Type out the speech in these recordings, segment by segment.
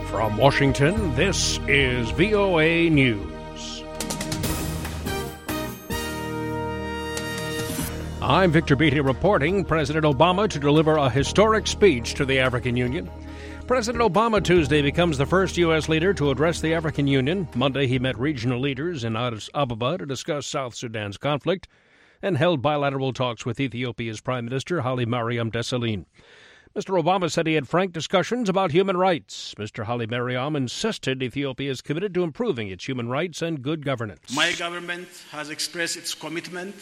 From Washington, this is VOA News. I'm Victor Beatty reporting President Obama to deliver a historic speech to the African Union. President Obama Tuesday becomes the first U.S. leader to address the African Union. Monday, he met regional leaders in Addis Ababa to discuss South Sudan's conflict and held bilateral talks with Ethiopia's Prime Minister Haile Mariam Desalegn. Mr. Obama said he had frank discussions about human rights. Mr. Haile Mariam insisted Ethiopia is committed to improving its human rights and good governance. My government has expressed its commitment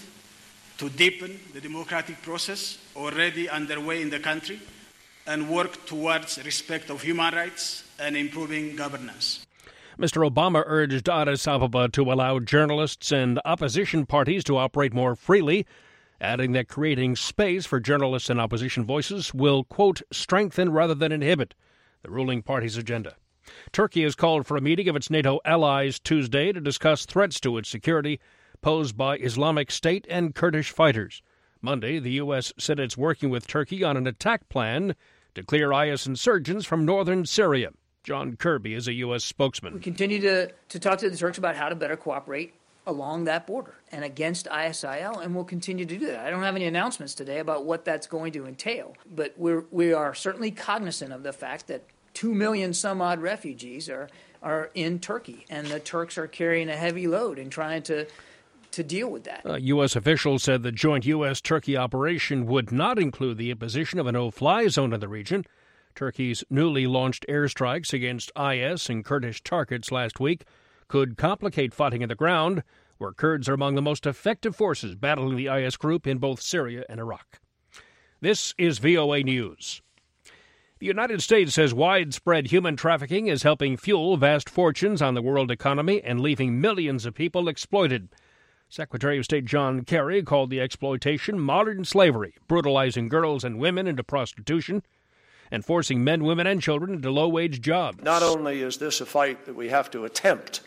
to deepen the democratic process already underway in the country and work towards respect of human rights and improving governance. Mr. Obama urged Addis Ababa to allow journalists and opposition parties to operate more freely, adding that creating space for journalists and opposition voices will, quote, strengthen rather than inhibit the ruling party's agenda. Turkey has called for a meeting of its NATO allies Tuesday to discuss threats to its security posed by Islamic State and Kurdish fighters. Monday, the U.S. said it's working with Turkey on an attack plan to clear IS insurgents from northern Syria. John Kirby is a U.S. spokesman. We continue to talk to the Turks about how to better cooperate along that border and against ISIL, and we'll continue to do that. I don't have any announcements today about what that's going to entail, but we are certainly cognizant of the fact that 2 million some odd refugees are in Turkey, and the Turks are carrying a heavy load in trying to deal with that. U.S. officials said the joint U.S.-Turkey operation would not include the imposition of a no-fly zone in the region. Turkey's newly launched airstrikes against IS and Kurdish targets last week could complicate fighting on the ground, where Kurds are among the most effective forces battling the IS group in both Syria and Iraq. This is VOA News. The United States says widespread human trafficking is helping fuel vast fortunes on the world economy and leaving millions of people exploited. Secretary of State John Kerry called the exploitation modern slavery, brutalizing girls and women into prostitution and forcing men, women, and children into low-wage jobs. Not only is this a fight that we have to attempt,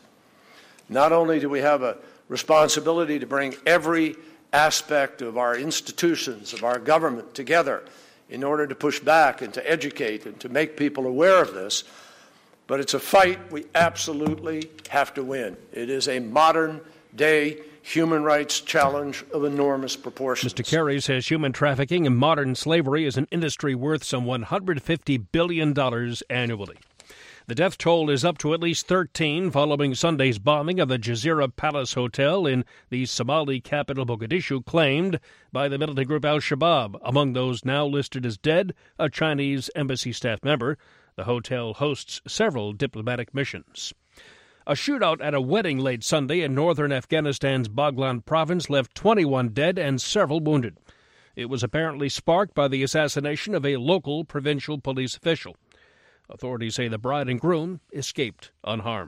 not only do we have a responsibility to bring every aspect of our institutions, of our government together in order to push back and to educate and to make people aware of this, but it's a fight we absolutely have to win. It is a modern-day human rights challenge of enormous proportions. Mr. Kerry says human trafficking and modern slavery is an industry worth some $150 billion annually. The death toll is up to at least 13 following Sunday's bombing of the Jazeera Palace Hotel in the Somali capital Mogadishu, claimed by the militant group Al-Shabaab. Among those now listed as dead, a Chinese embassy staff member. The hotel hosts several diplomatic missions. A shootout at a wedding late Sunday in northern Afghanistan's Baghlan province left 21 dead and several wounded. It was apparently sparked by the assassination of a local provincial police official. Authorities say the bride and groom escaped unharmed.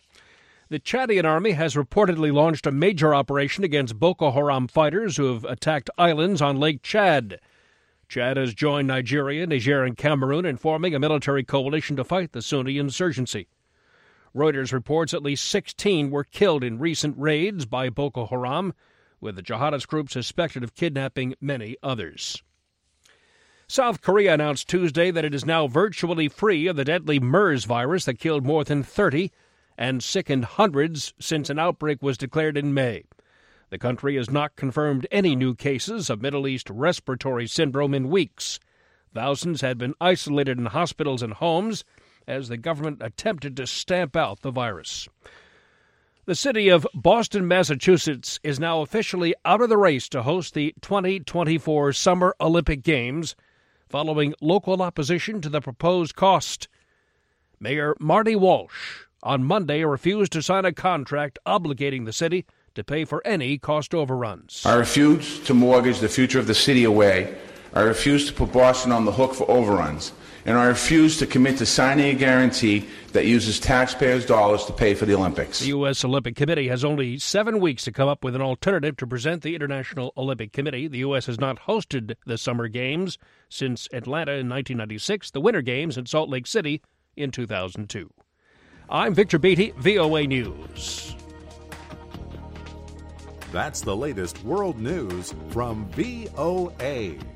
The Chadian army has reportedly launched a major operation against Boko Haram fighters who have attacked islands on Lake Chad. Chad has joined Nigeria, Niger, and Cameroon in forming a military coalition to fight the Sunni insurgency. Reuters reports at least 16 were killed in recent raids by Boko Haram, with the jihadist group suspected of kidnapping many others. South Korea announced Tuesday that it is now virtually free of the deadly MERS virus that killed more than 30 and sickened hundreds since an outbreak was declared in May. The country has not confirmed any new cases of Middle East respiratory syndrome in weeks. Thousands had been isolated in hospitals and homes as the government attempted to stamp out the virus. The city of Boston, Massachusetts, is now officially out of the race to host the 2024 Summer Olympic Games, following local opposition to the proposed cost. Mayor Marty Walsh on Monday refused to sign a contract obligating the city to pay for any cost overruns. I refuse to mortgage the future of the city away. I refuse to put Boston on the hook for overruns. And I refuse to commit to signing a guarantee that uses taxpayers' dollars to pay for the Olympics. The U.S. Olympic Committee has only 7 weeks to come up with an alternative to present the International Olympic Committee. The U.S. has not hosted the Summer Games since Atlanta in 1996, the Winter Games in Salt Lake City in 2002. I'm Victor Beatty, VOA News. That's the latest world news from VOA.